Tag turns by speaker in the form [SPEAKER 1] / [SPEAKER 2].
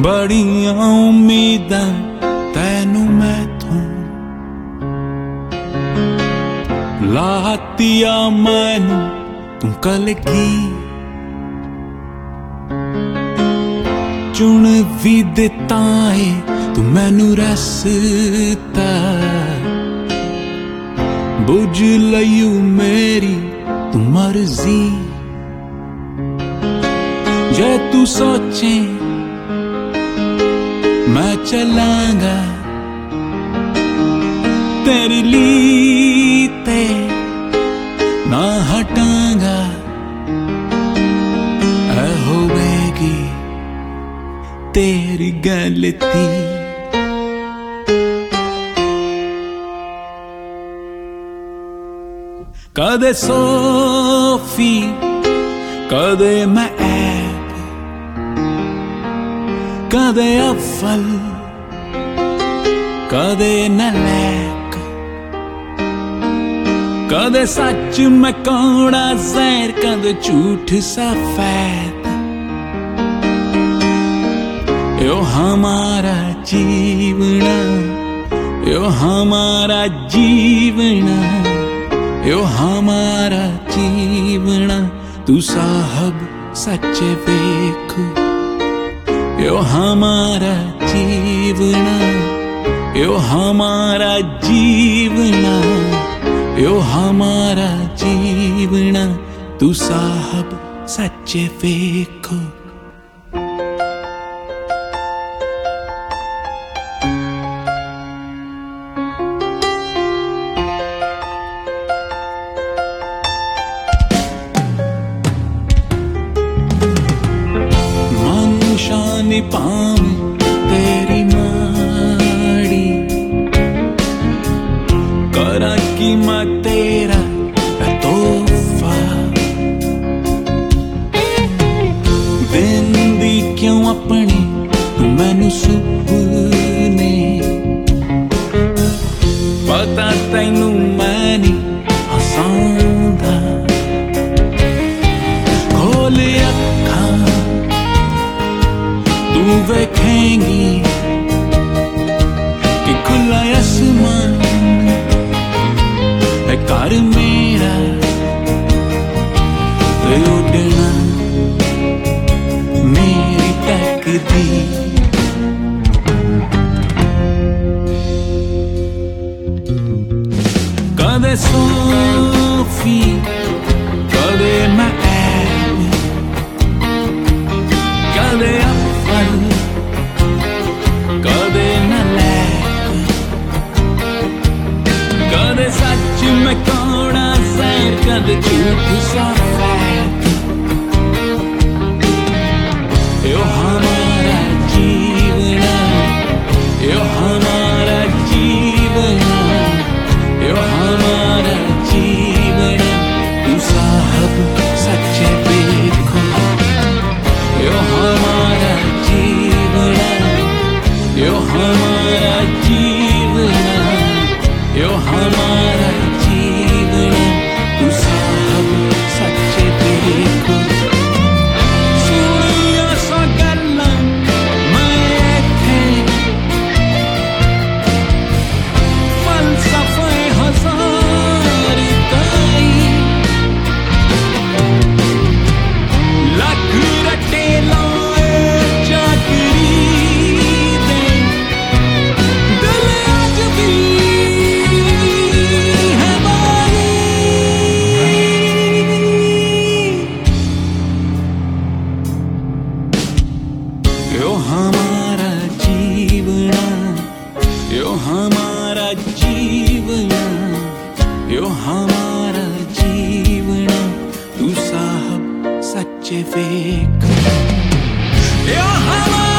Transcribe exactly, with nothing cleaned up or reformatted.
[SPEAKER 1] बड़ियां उम्मीदां तैनू मैथों लातिया मैनू तू कलगी चुन भी दिता है तू मैनू रसता बुझ लयू मेरी तू मर्जी जे तू सोचे मैं चलांगा तेरे लीते ना हटांगा ऐ होवेगी तेरी गलती कदे सोफी कदे मैं ऐब कदे अव्वल कदे नलैक कदे सच मैं कौड़ा ज़हर कदे झूठ सफेद यो हमारा जीवना यो हमारा जीवना यो हमारा जीवना तू साहब सच्चे वेख यो हमारा जीवना यो हमारा जीवना यो हमारा जीवना तू साहब सच्चे वेख शानी पाम तेरी माड़ी करा की मैं तेरा तोहफा देंदी क्यों अपनी तू मैनू सुपने पता तैनू मैनी हसांदा खोल अखां तू वेखेंगी कि खुला आसमान है घर मेरा ते उड़ना मेरी तकदीर कदे सोफी कदे मैं ऐब कदे कदे नलैक कदे सच मैं कौड़ा ज़हर कदे झूठ सफेद यो हमारा जीवना यो हमारा जीवना यो हमारा जीवना तू साहब सच्चे देखो यो हमारा जीवना यो हमारा जीवना यो हमारा जीवना तू साहब सच्चे देखो सुनिया सा गल्लां मैं इत्थे फलसफे हजार ताई लख रटे लाए चाकरी यो हमारा जीवना यो हमारा जीवना यो हमारा जीवना तू साहब सच्चे वेख यो हमारा